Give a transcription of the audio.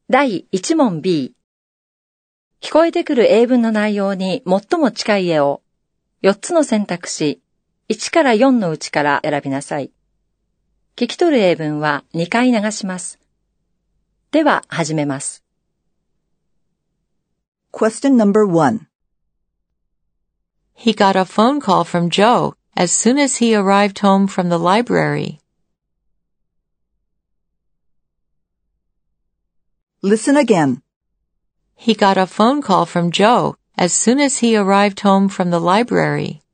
第1問 B。聞こえてくる英文の内容に最も近い絵を4つの選択肢1から4のうちから選びなさい。聞き取る英文は2回流します。では始めます。 Question number 1. He got a phone call from Joe as soon as he arrived home from the library. Listen again. He got a phone call from Joe as soon as he arrived home from the library.